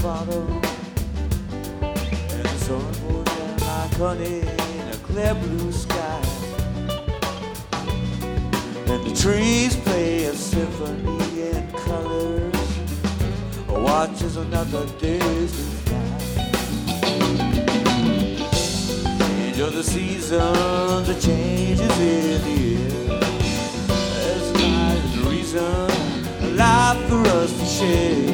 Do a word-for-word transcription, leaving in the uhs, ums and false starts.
follow, and the sun goes down like honey in a clear blue sky, and the trees play a symphony in colors, watch as another day's fly. Change of the seasons, the changes in the air, there's life and reason, a life for us to share.